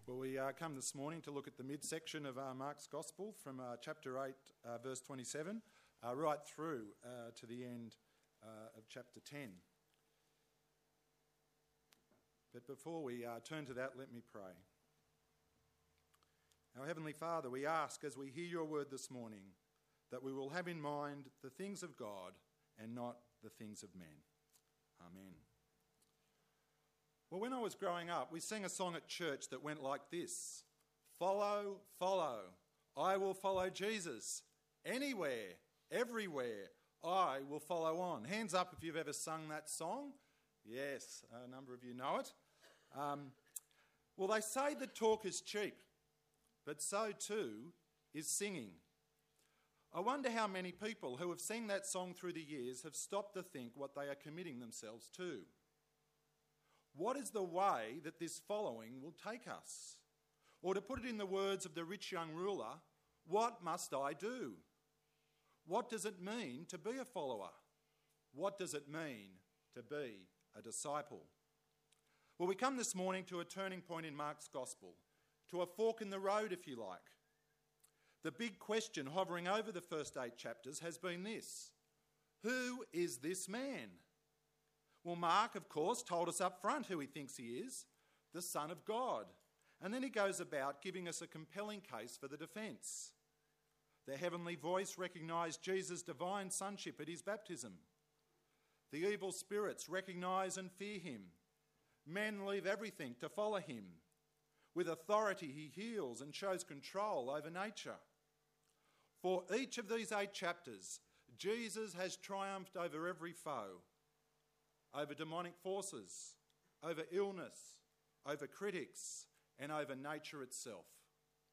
Well, we come this morning to look at the midsection of Mark's Gospel from chapter 8, verse 27, right through to the end of chapter 10. But before we turn to that, let me pray. Our Heavenly Father, we ask as we hear your word this morning that we will have in mind the things of God and not the things of men. Amen. Well, when I was growing up, we sang a song at church that went like this: "Follow, follow, I will follow Jesus. Anywhere, everywhere, I will follow on." Hands up if you've ever sung that song. Yes, a number of you know it. Well, they say that talk is cheap, but so too is singing. I wonder how many people who have sang that song through the years have stopped to think what they are committing themselves to. What is the way that this following will take us? Or to put it in the words of the rich young ruler, what must I do? What does it mean to be a follower? What does it mean to be a disciple? Well, we come this morning to a turning point in Mark's Gospel, to a fork in the road, if you like. The big question hovering over the first 8 chapters has been this: who is this man? Well, Mark, of course, told us up front who he thinks he is, the Son of God. And then he goes about giving us a compelling case for the defence. The heavenly voice recognised Jesus' divine sonship at his baptism. The evil spirits recognise and fear him. Men leave everything to follow him. With authority he heals and shows control over nature. For each of these 8 chapters, Jesus has triumphed over every foe. Over demonic forces, over illness, over critics, and over nature itself.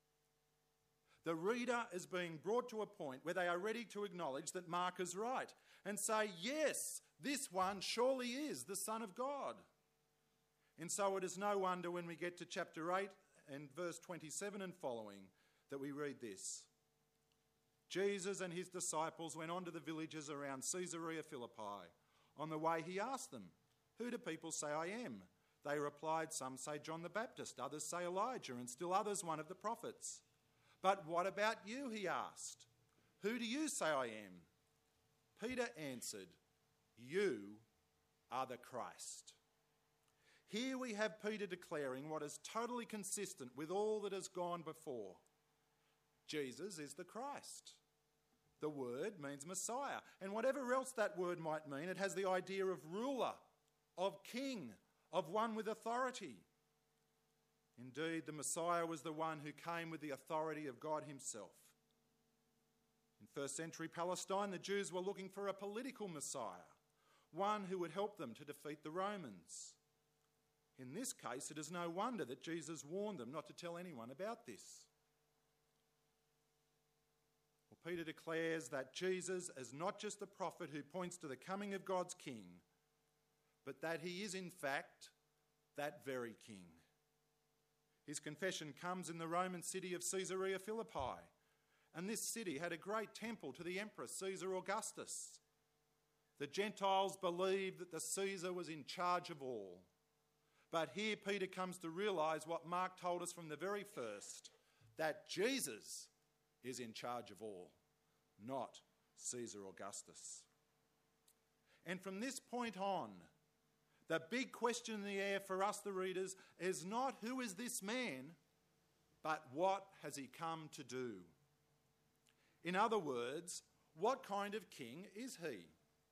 The reader is being brought to a point where they are ready to acknowledge that Mark is right and say, yes, this one surely is the Son of God. And so it is no wonder when we get to chapter 8 and verse 27 and following that we read this: Jesus and his disciples went on to the villages around Caesarea Philippi. On the way he asked them, "Who do people say I am?" They replied, "Some say John the Baptist, others say Elijah, and still others one of the prophets." "But what about you?" he asked. "Who do you say I am?" Peter answered, "You are the Christ." Here we have Peter declaring what is totally consistent with all that has gone before. Jesus is the Christ. The word means Messiah, and whatever else that word might mean, it has the idea of ruler, of king, of one with authority. Indeed, the Messiah was the one who came with the authority of God himself. In first century Palestine, the Jews were looking for a political Messiah, one who would help them to defeat the Romans. In this case, it is no wonder that Jesus warned them not to tell anyone about this. Well, Peter declares that Jesus is not just the prophet who points to the coming of God's king, but that he is in fact that very king. His confession comes in the Roman city of Caesarea Philippi, and this city had a great temple to the emperor Caesar Augustus. The Gentiles believed that the Caesar was in charge of all. But here Peter comes to realise what Mark told us from the very first, that Jesus is in charge of all, not Caesar Augustus. And from this point on, the big question in the air for us, the readers, is not who is this man, but what has he come to do? In other words, what kind of king is he?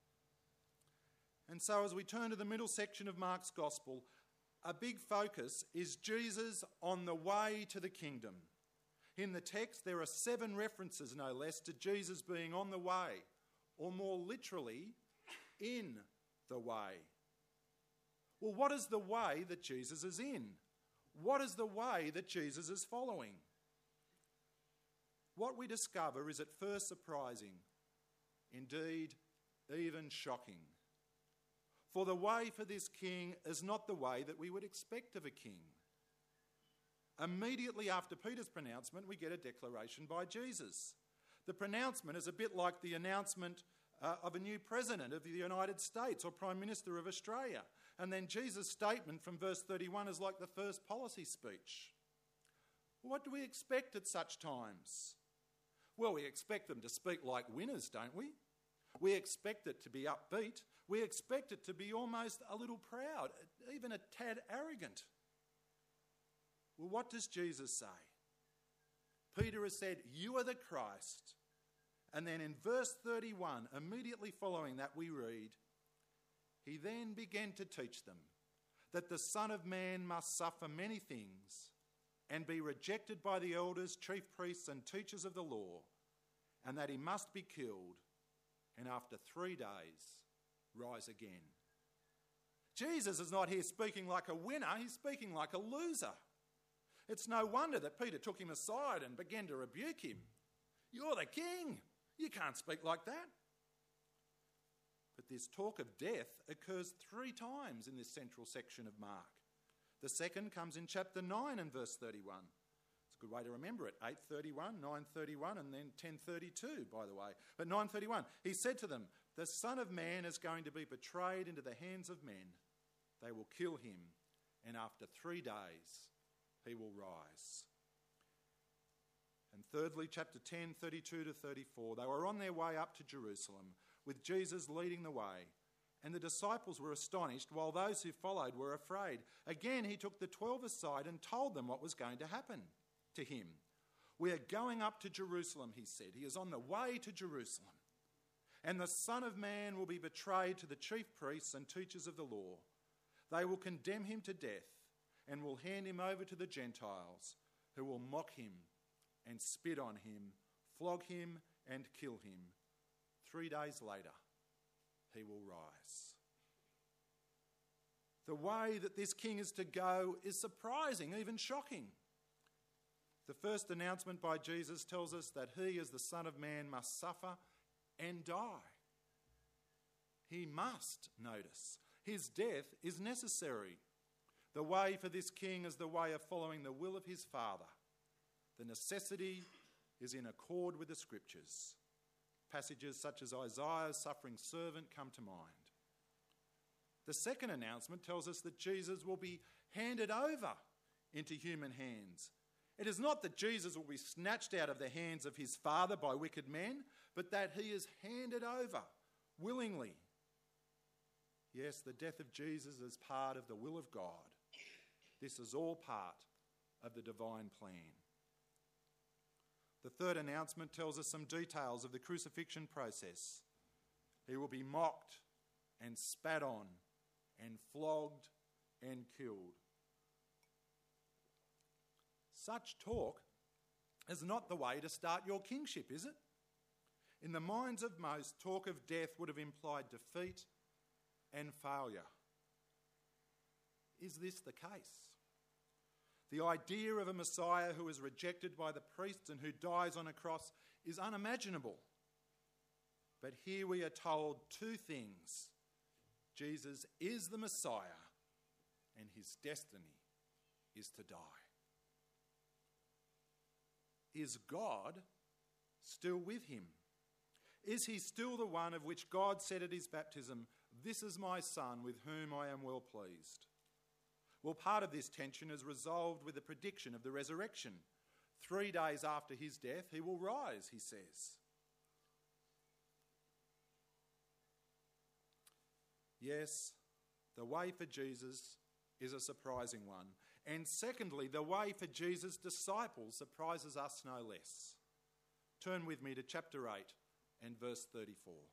And so as we turn to the middle section of Mark's Gospel, a big focus is Jesus on the way to the kingdom. In the text, there are 7 references, no less, to Jesus being on the way, or more literally, in the way. Well, what is the way that Jesus is in? What is the way that Jesus is following? What we discover is at first surprising, indeed, even shocking. For the way for this king is not the way that we would expect of a king. Immediately after Peter's pronouncement, we get a declaration by Jesus. The pronouncement is a bit like the announcement of a new president of the United States or Prime Minister of Australia. And then Jesus' statement from verse 31 is like the first policy speech. What do we expect at such times? Well, we expect them to speak like winners, don't we? We expect it to be upbeat. We expect it to be almost a little proud, even a tad arrogant. Well, what does Jesus say? Peter has said, "You are the Christ." And then in verse 31, immediately following that, we read, "He then began to teach them that the Son of Man must suffer many things and be rejected by the elders, chief priests and teachers of the law, and that he must be killed and after 3 days rise again." Jesus is not here speaking like a winner, he's speaking like a loser. It's no wonder that Peter took him aside and began to rebuke him. "You're the king. You can't speak like that." But this talk of death occurs 3 times in this central section of Mark. The second comes in chapter 9 and verse 31. It's a good way to remember it. 8:31, 9:31, and then 10:32, by the way. But 9:31, he said to them, "The Son of Man is going to be betrayed into the hands of men. They will kill him, and after 3 days he will rise." And thirdly, chapter 10, 32 to 34, they were on their way up to Jerusalem, with Jesus leading the way. And the disciples were astonished, while those who followed were afraid. Again, he took the 12 aside and told them what was going to happen to him. "We are going up to Jerusalem," he said. He is on the way to Jerusalem. "And the Son of Man will be betrayed to the chief priests and teachers of the law. They will condemn him to death and will hand him over to the Gentiles, who will mock him and spit on him, flog him and kill him. 3 days later, he will rise." The way that this king is to go is surprising, even shocking. The first announcement by Jesus tells us that he, as the Son of Man, must suffer and die. He must, notice. His death is necessary. The way for this king is the way of following the will of his Father. The necessity is in accord with the Scriptures. Passages such as Isaiah's suffering servant come to mind. The second announcement tells us that Jesus will be handed over into human hands. It is not that Jesus will be snatched out of the hands of his Father by wicked men, but that he is handed over willingly. Yes, the death of Jesus is part of the will of God. This is all part of the divine plan. The third announcement tells us some details of the crucifixion process. He will be mocked and spat on and flogged and killed. Such talk is not the way to start your kingship, is it? In the minds of most, talk of death would have implied defeat and failure. Is this the case? The idea of a Messiah who is rejected by the priests and who dies on a cross is unimaginable. But here we are told 2 things. Jesus is the Messiah, and his destiny is to die. Is God still with him? Is he still the one of which God said at his baptism, "This is my Son with whom I am well pleased"? Well, part of this tension is resolved with the prediction of the resurrection. 3 days after his death, he will rise, he says. Yes, the way for Jesus is a surprising one. And secondly, the way for Jesus' disciples surprises us no less. Turn with me to chapter 8 and verse 34.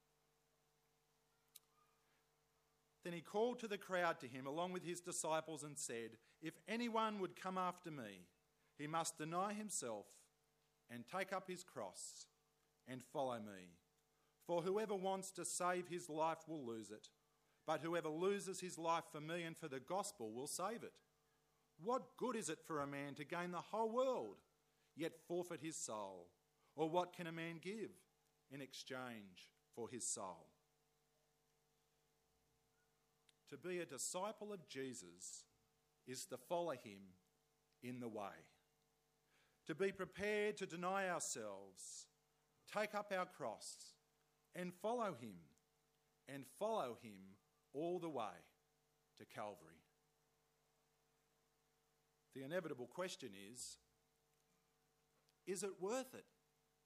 Then he called to the crowd to him along with his disciples and said, "If anyone would come after me, he must deny himself and take up his cross and follow me. For whoever wants to save his life will lose it, but whoever loses his life for me and for the gospel will save it. What good is it for a man to gain the whole world, yet forfeit his soul? Or what can a man give in exchange for his soul?" To be a disciple of Jesus is to follow him in the way. To be prepared to deny ourselves, take up our cross, and follow him all the way to Calvary. The inevitable question is, Is it worth it?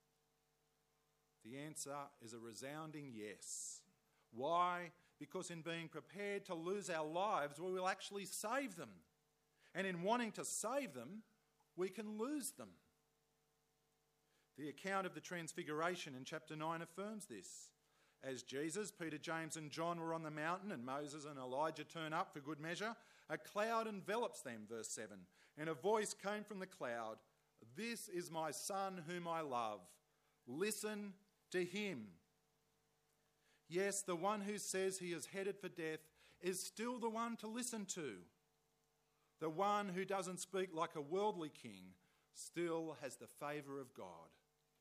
The answer is a resounding yes. Why? Because in being prepared to lose our lives, we will actually save them. And in wanting to save them, we can lose them. The account of the Transfiguration in chapter 9 affirms this. As Jesus, Peter, James and John were on the mountain and Moses and Elijah turn up for good measure, a cloud envelops them, verse 7, and a voice came from the cloud, "This is my son whom I love. Listen to him." Yes, the one who says he is headed for death is still the one to listen to. The one who doesn't speak like a worldly king still has the favour of God.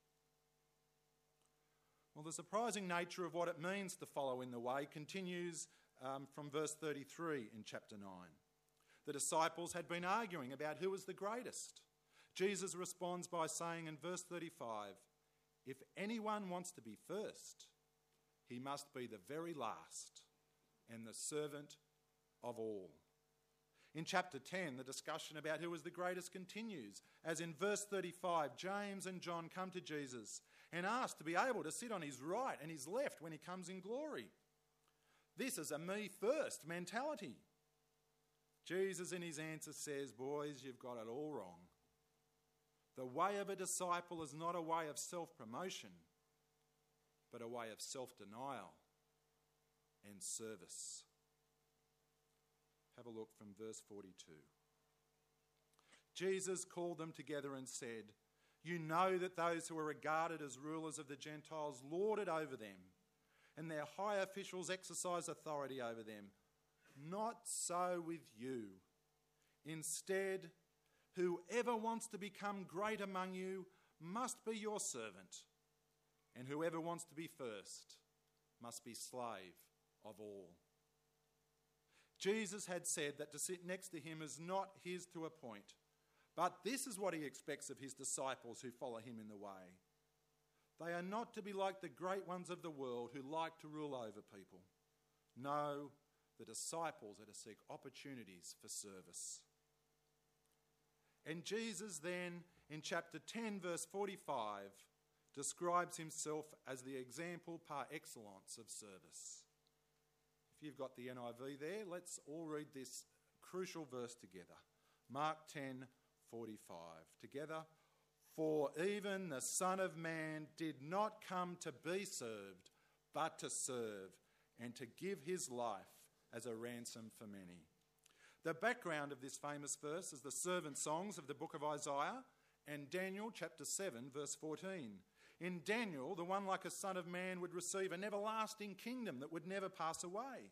Well, the surprising nature of what it means to follow in the way continues from verse 33 in chapter 9. The disciples had been arguing about who was the greatest. Jesus responds by saying in verse 35, "If anyone wants to be first, he must be the very last and the servant of all." In chapter 10, the discussion about who was the greatest continues, as in verse 35, James and John come to Jesus and ask to be able to sit on his right and his left when he comes in glory. This is a me first mentality. Jesus in his answer says, "Boys, you've got it all wrong. The way of a disciple is not a way of self-promotion, but a way of self-denial and service." Have a look from verse 42. Jesus called them together and said, "You know that those who are regarded as rulers of the Gentiles lord it over them, and their high officials exercise authority over them. Not so with you. Instead, whoever wants to become great among you must be your servant, and whoever wants to be first must be slave of all." Jesus had said that to sit next to him is not his to appoint, but this is what he expects of his disciples who follow him in the way. They are not to be like the great ones of the world who like to rule over people. No, the disciples are to seek opportunities for service. And Jesus then, in chapter 10, verse 45, describes himself as the example par excellence of service. If you've got the NIV there, let's all read this crucial verse together. Mark 10:45. Together. "For even the Son of Man did not come to be served, but to serve, and to give his life as a ransom for many." The background of this famous verse is the servant songs of the book of Isaiah and Daniel chapter 7, verse 14. In Daniel, the one like a son of man would receive an everlasting kingdom that would never pass away.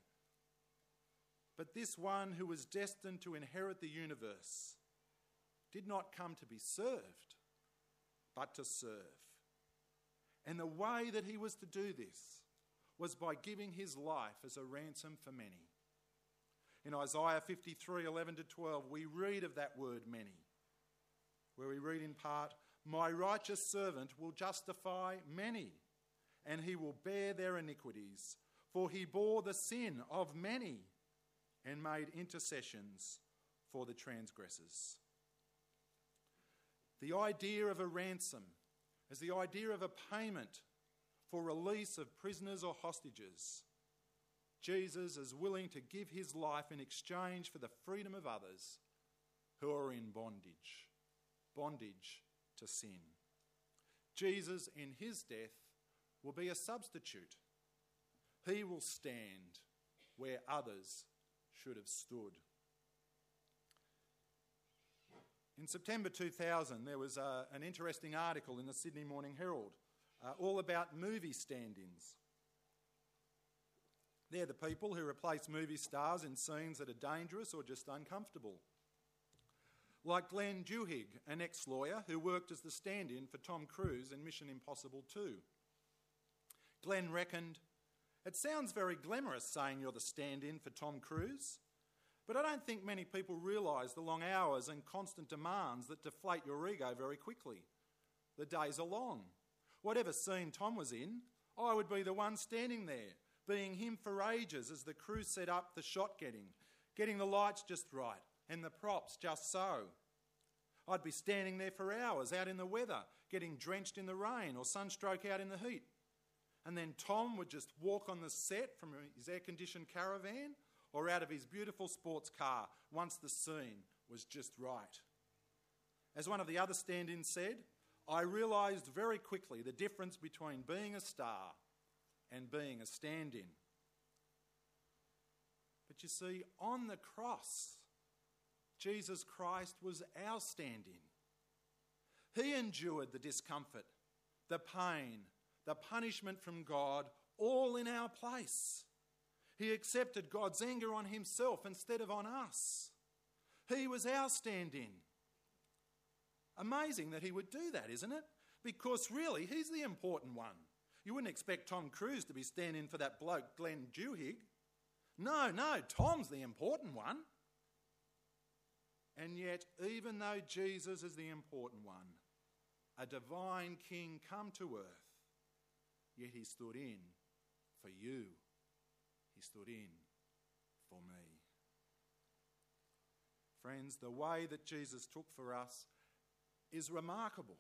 But this one who was destined to inherit the universe did not come to be served, but to serve. And the way that he was to do this was by giving his life as a ransom for many. In Isaiah 53:11-12, we read of that word many, where we read in part, "My righteous servant will justify many, and he will bear their iniquities, for he bore the sin of many and made intercessions for the transgressors." The idea of a ransom is the idea of a payment for release of prisoners or hostages. Jesus is willing to give his life in exchange for the freedom of others who are in bondage to sin. Jesus, in his death, will be a substitute. He will stand where others should have stood. In September 2000, there was an interesting article in the Sydney Morning Herald all about movie stand-ins. They're the people who replace movie stars in scenes that are dangerous or just uncomfortable. Like Glenn Duhigg, an ex-lawyer who worked as the stand-in for Tom Cruise in Mission Impossible 2. Glenn reckoned, "It sounds very glamorous saying you're the stand-in for Tom Cruise, but I don't think many people realise the long hours and constant demands that deflate your ego very quickly. The days are long. Whatever scene Tom was in, I would be the one standing there, being him for ages as the crew set up the shot getting the lights just right and the props just so. I'd be standing there for hours out in the weather, getting drenched in the rain or sunstroke out in the heat. And then Tom would just walk on the set from his air-conditioned caravan or out of his beautiful sports car once the scene was just right. As one of the other stand-ins said, I realised very quickly the difference between being a star and being a stand-in. But you see, on the cross, Jesus Christ was our stand-in. He endured the discomfort, the pain, the punishment from God, all in our place. He accepted God's anger on himself instead of on us. He was our stand-in. Amazing that he would do that, isn't it? Because really, he's the important one. You wouldn't expect Tom Cruise to be standing for that bloke, Glenn Duhigg. No, Tom's the important one. And yet, even though Jesus is the important one, a divine king come to earth, yet he stood in for you. He stood in for me. Friends, the way that Jesus took for us is remarkable.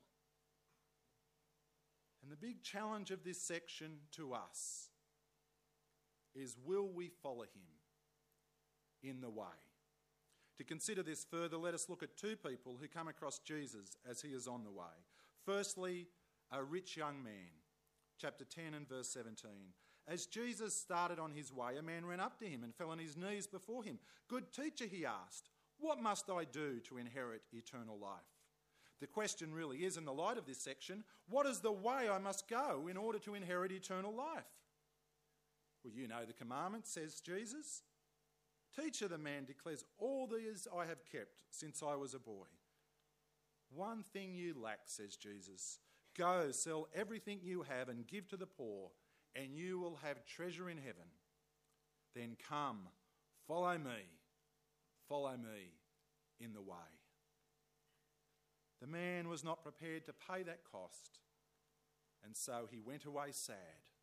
And the big challenge of this section to us is, will we follow him in the way? To consider this further, let us look at two people who come across Jesus as he is on the way. Firstly, a rich young man. Chapter 10 and verse 17. As Jesus started on his way, a man ran up to him and fell on his knees before him. Good teacher, he asked, what must I do to inherit eternal life? The question really is, in the light of this section, what is the way I must go in order to inherit eternal life? Well, you know the commandment, says Jesus. Teacher, the man declares, all these I have kept since I was a boy. One thing you lack, says Jesus. Go, sell everything you have and give to the poor, and you will have treasure in heaven. Then come, follow me in the way. The man was not prepared to pay that cost, and so he went away sad.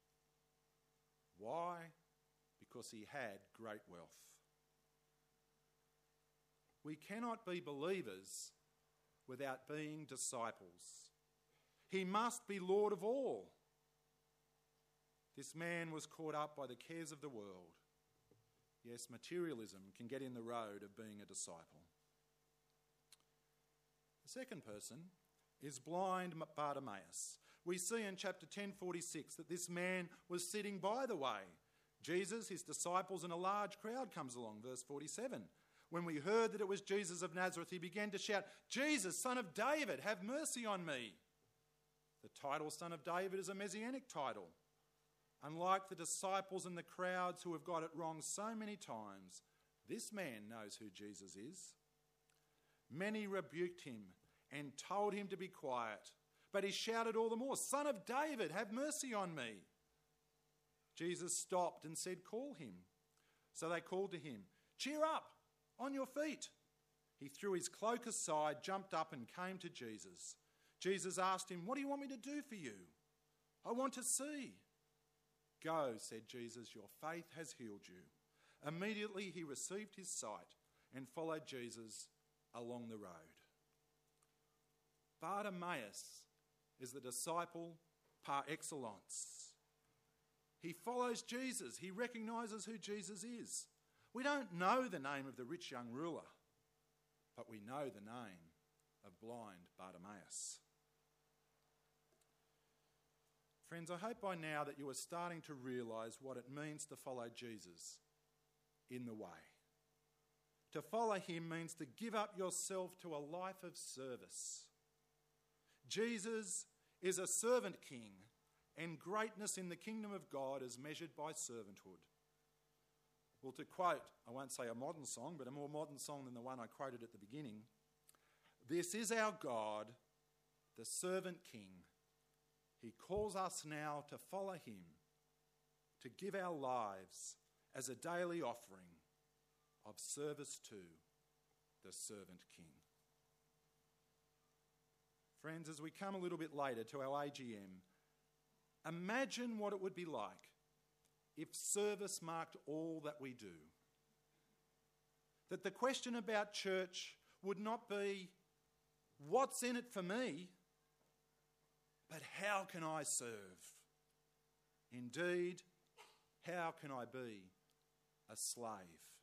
Why? Because he had great wealth. We cannot be believers without being disciples. He must be Lord of all. This man was caught up by the cares of the world. Yes, materialism can get in the road of being a disciple. The second person is blind Bartimaeus. We see in chapter 10:46 that this man was sitting by the way. Jesus, his disciples, and a large crowd comes along, verse 47. When we heard that it was Jesus of Nazareth, he began to shout, Jesus, son of David, have mercy on me. The title Son of David is a messianic title. Unlike the disciples and the crowds who have got it wrong so many times, this man knows who Jesus is. Many rebuked him and told him to be quiet, but he shouted all the more, Son of David, have mercy on me. Jesus stopped and said, call him. So they called to him, cheer up, on your feet. He threw his cloak aside, jumped up and came to Jesus. Jesus asked him, what do you want me to do for you? I want to see. Go, said Jesus, your faith has healed you. Immediately he received his sight and followed Jesus along the road. Bartimaeus is the disciple par excellence. He follows Jesus. He recognises who Jesus is. We don't know the name of the rich young ruler, but we know the name of blind Bartimaeus. Friends, I hope by now that you are starting to realise what it means to follow Jesus in the way. To follow him means to give up yourself to a life of service. Jesus is a servant king, and greatness in the kingdom of God is measured by servanthood. Well, to quote, I won't say a modern song, but a more modern song than the one I quoted at the beginning, this is our God, the servant king. He calls us now to follow him, to give our lives as a daily offering of service to the servant king. Friends, as we come a little bit later to our AGM, imagine what it would be like if service marked all that we do. That the question about church would not be what's in it for me, but how can I serve? Indeed, how can I be a slave?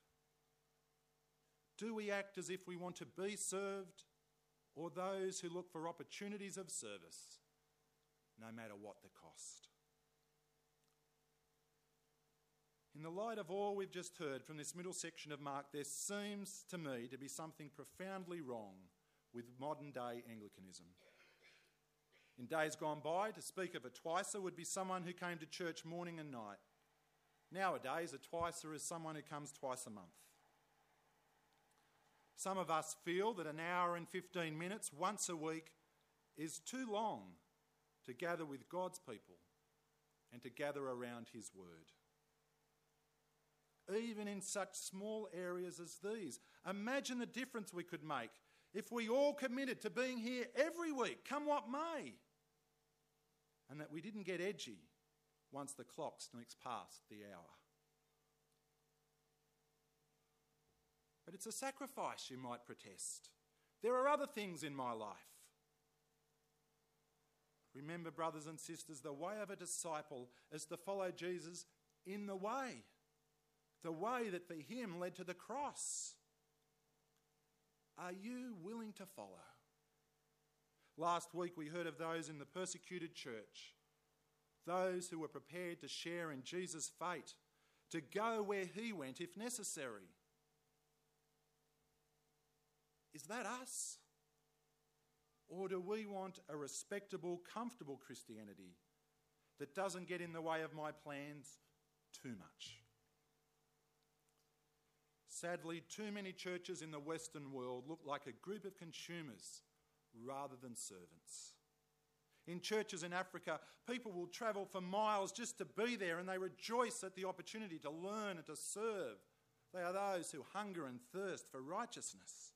Do we act as if we want to be served, or those who look for opportunities of service, no matter what the cost? In the light of all we've just heard from this middle section of Mark, there seems to me to be something profoundly wrong with modern day Anglicanism. In days gone by, to speak of a twicer would be someone who came to church morning and night. Nowadays, a twicer is someone who comes twice a month. Some of us feel that an hour and 15 minutes once a week is too long to gather with God's people and to gather around his word. Even in such small areas as these, imagine the difference we could make if we all committed to being here every week, come what may, and that we didn't get edgy once the clock sneaks past the hour. But it's a sacrifice, you might protest. There are other things in my life. Remember, brothers and sisters, the way of a disciple is to follow Jesus in the way that for him led to the cross. Are you willing to follow? Last week we heard of those in the persecuted church, those who were prepared to share in Jesus' fate, to go where he went if necessary. Is that us? Or do we want a respectable, comfortable Christianity that doesn't get in the way of my plans too much? Sadly, too many churches in the Western world look like a group of consumers rather than servants. In churches in Africa, people will travel for miles just to be there, and they rejoice at the opportunity to learn and to serve. They are those who hunger and thirst for righteousness.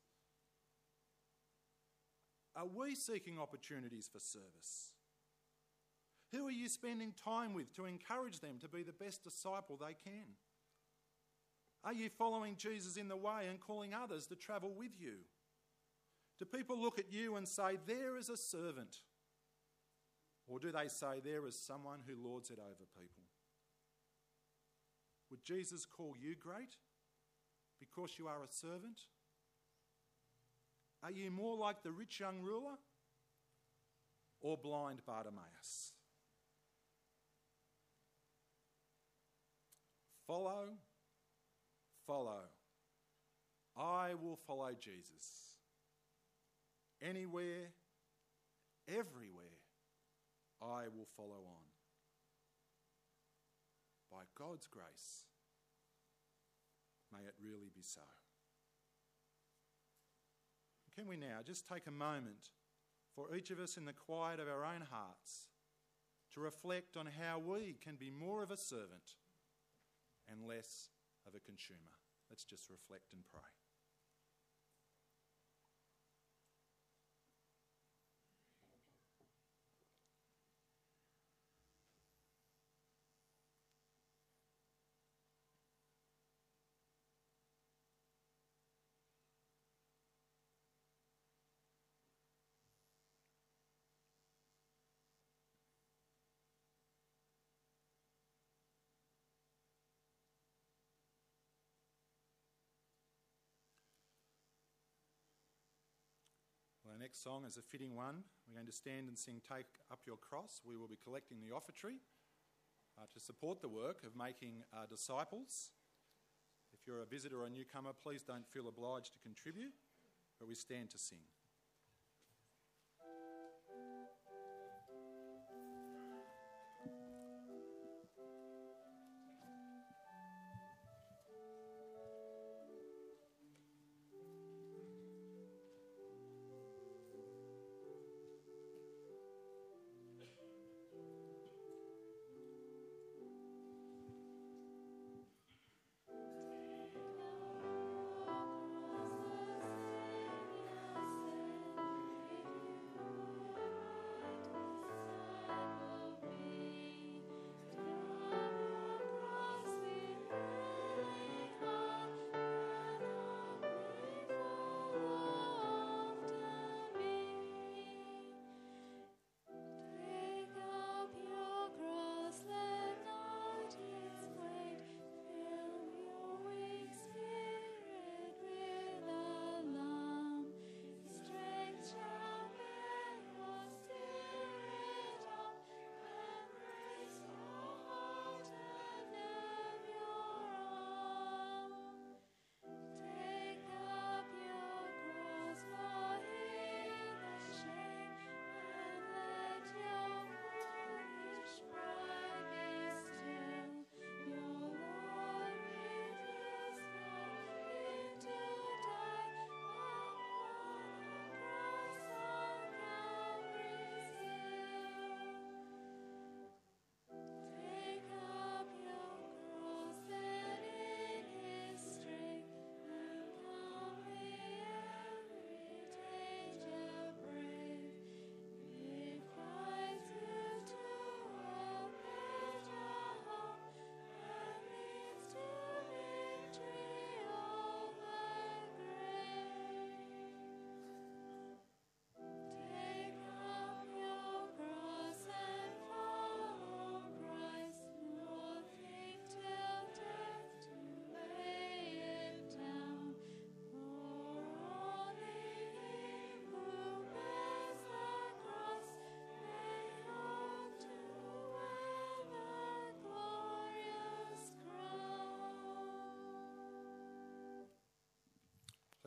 Are we seeking opportunities for service? Who are you spending time with to encourage them to be the best disciple they can? Are you following Jesus in the way and calling others to travel with you? Do people look at you and say, there is a servant? Or do they say, there is someone who lords it over people? Would Jesus call you great because you are a servant? Are you more like the rich young ruler or blind Bartimaeus? Follow. I will follow Jesus. Anywhere, everywhere, I will follow on. By God's grace, may it really be so. Can we now just take a moment for each of us in the quiet of our own hearts to reflect on how we can be more of a servant and less of a consumer? Let's just reflect and pray. Our next song is a fitting one. We're going to stand and sing Take Up Your Cross. We will be collecting the offertory to support the work of making disciples. If you're a visitor or a newcomer, please don't feel obliged to contribute, but we stand to sing.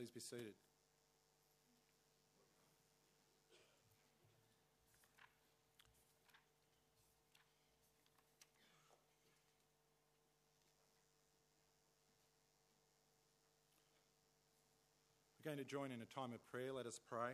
Please be seated. We're going to join in a time of prayer. Let us pray.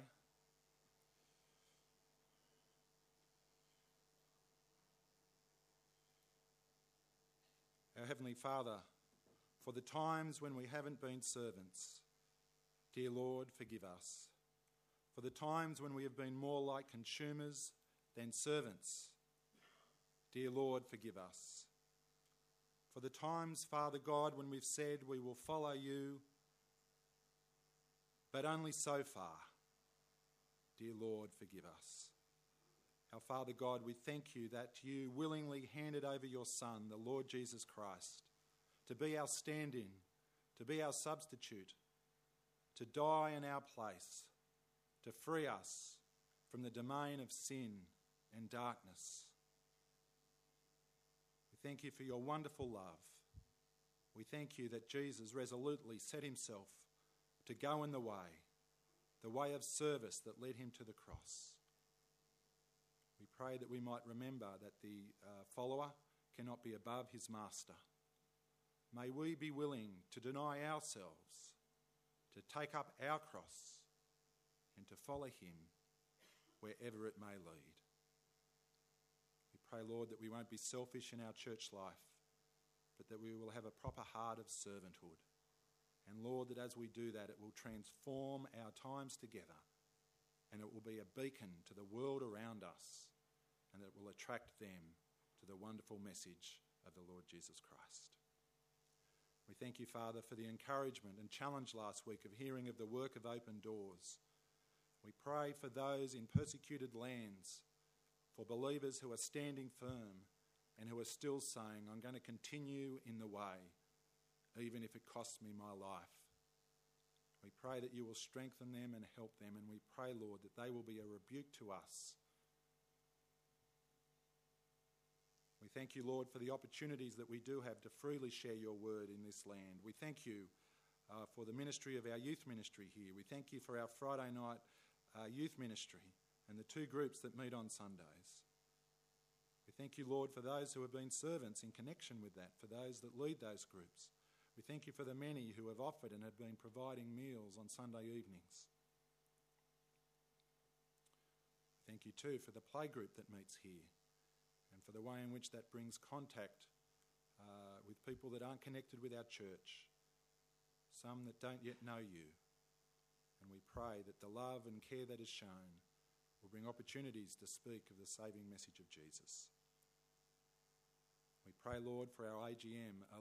Our Heavenly Father, for the times when we haven't been servants, dear Lord, forgive us. For the times when we have been more like consumers than servants, dear Lord, forgive us. For the times, Father God, when we've said we will follow you, but only so far, dear Lord, forgive us. Our Father God, we thank you that you willingly handed over your Son, the Lord Jesus Christ, to be our stand-in, to be our substitute, to die in our place, to free us from the domain of sin and darkness. We thank you for your wonderful love. We thank you that Jesus resolutely set himself to go in the way of service that led him to the cross. We pray that we might remember that the follower cannot be above his master. May we be willing to deny ourselves, to take up our cross, and to follow him wherever it may lead. We pray, Lord, that we won't be selfish in our church life, but that we will have a proper heart of servanthood. And Lord, that as we do that, it will transform our times together, and it will be a beacon to the world around us, and that it will attract them to the wonderful message of the Lord Jesus Christ. We thank you, Father, for the encouragement and challenge last week of hearing of the work of Open Doors. We pray for those in persecuted lands, for believers who are standing firm and who are still saying, I'm going to continue in the way, even if it costs me my life. We pray that you will strengthen them and help them, and we pray, Lord, that they will be a rebuke to us. We thank you, Lord, for the opportunities that we do have to freely share your word in this land. We thank you for the ministry of our youth ministry here. We thank you for our Friday night youth ministry and the two groups that meet on Sundays. We thank you, Lord, for those who have been servants in connection with that, for those that lead those groups. We thank you for the many who have offered and have been providing meals on Sunday evenings. Thank you too for the playgroup that meets here and for the way in which that brings contact with people that aren't connected with our church, some that don't yet know you. And we pray that the love and care that is shown will bring opportunities to speak of the saving message of Jesus. We pray, Lord, for our AGM